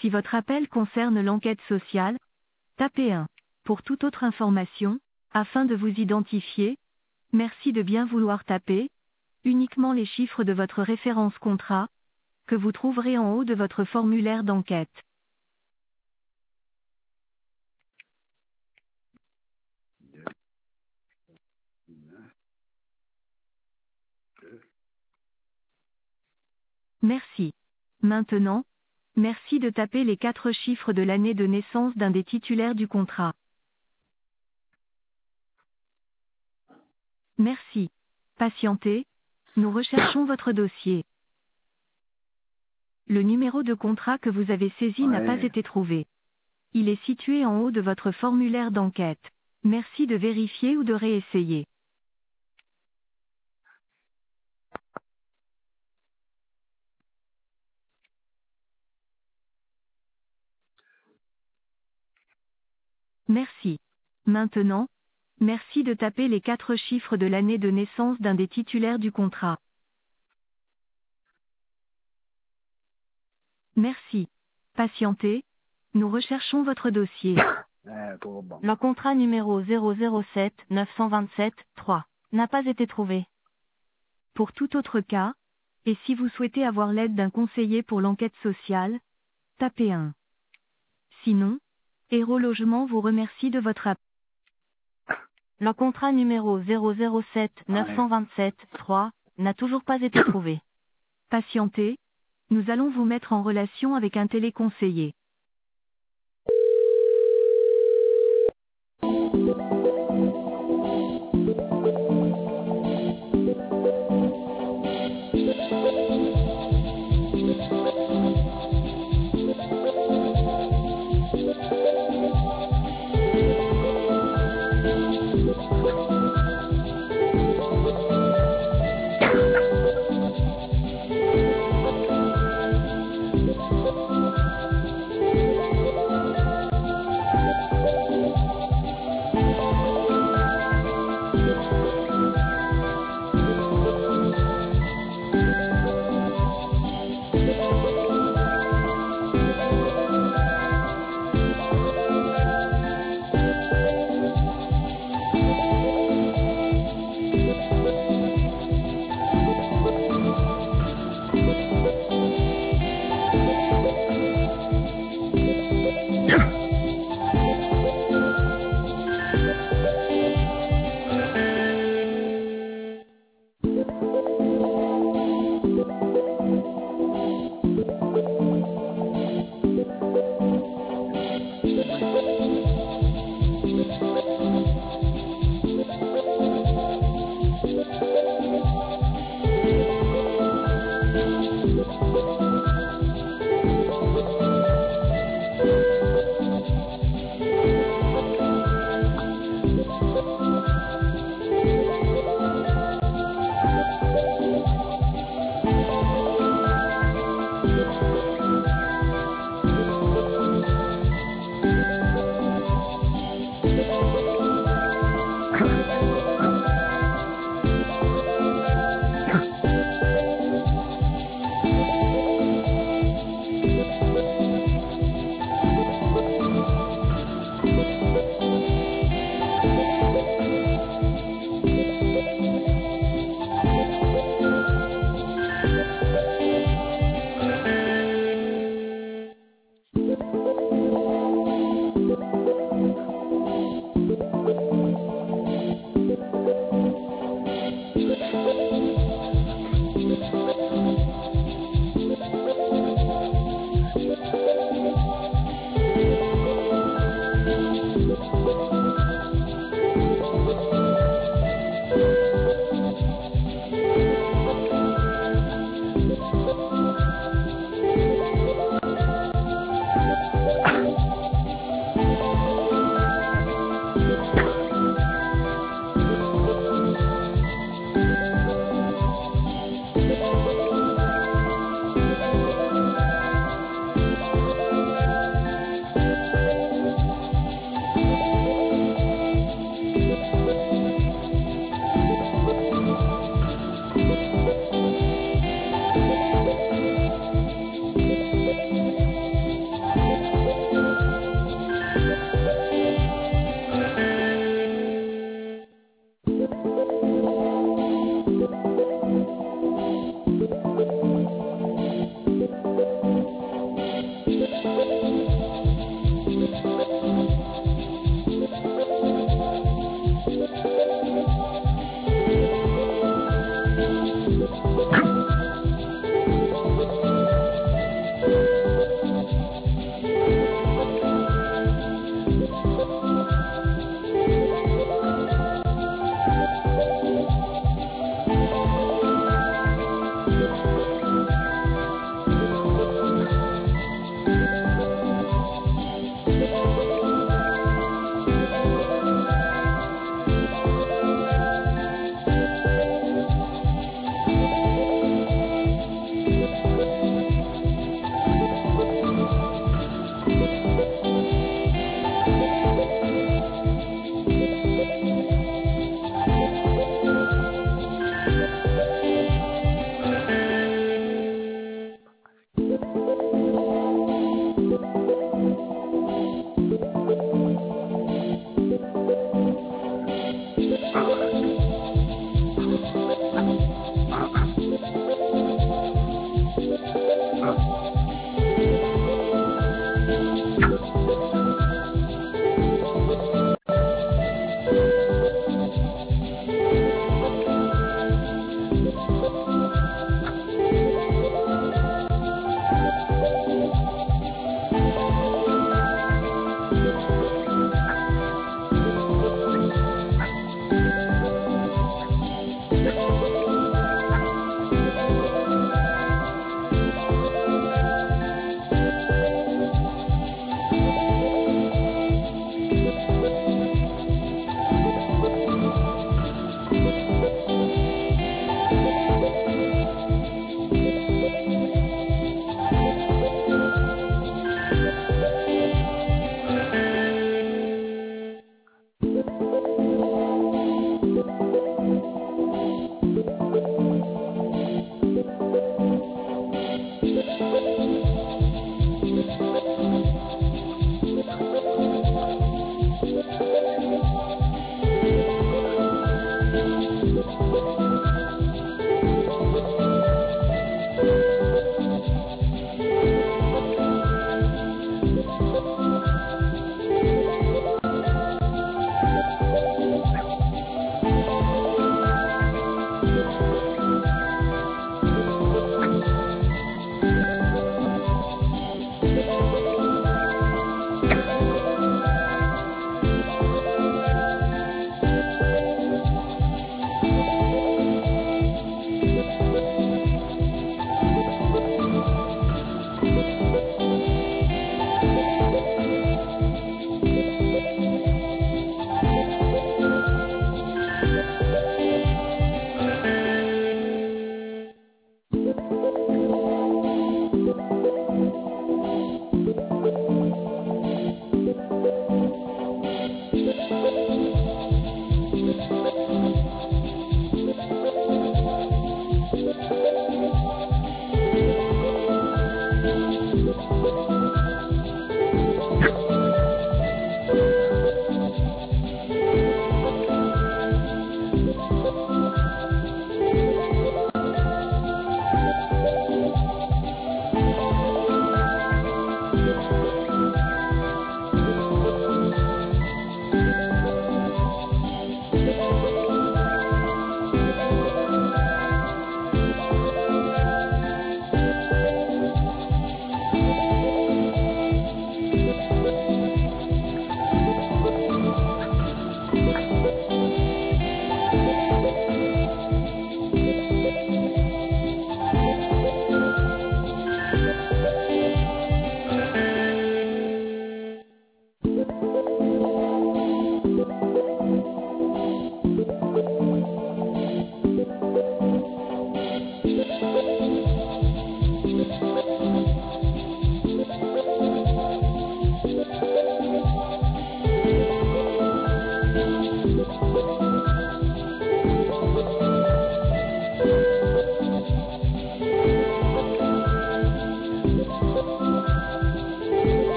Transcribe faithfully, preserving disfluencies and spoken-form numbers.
Si votre appel concerne l'enquête sociale, tapez un. Pour toute autre information, afin de vous identifier, merci de bien vouloir taper uniquement les chiffres de votre référence contrat, que vous trouverez en haut de votre formulaire d'enquête. Merci. Maintenant, merci de taper les quatre chiffres de l'année de naissance d'un des titulaires du contrat. Merci. Patientez, nous recherchons votre dossier. Le numéro de contrat que vous avez saisi n'a pas Ouais. été trouvé. Il est situé en haut de votre formulaire d'enquête. Merci de vérifier ou de réessayer. Merci. Maintenant, merci de taper les quatre chiffres de l'année de naissance d'un des titulaires du contrat. Merci. Patientez, nous recherchons votre dossier. Eh, pauvre banque. Le contrat numéro zéro zéro sept neuf cent vingt-sept trois n'a pas été trouvé. Pour tout autre cas, et si vous souhaitez avoir l'aide d'un conseiller pour l'enquête sociale, tapez un. Sinon, Héros Logement vous remercie de votre appel. Le contrat numéro zéro zéro sept neuf cent vingt-sept trois n'a toujours pas été trouvé. Patientez, nous allons vous mettre en relation avec un téléconseiller.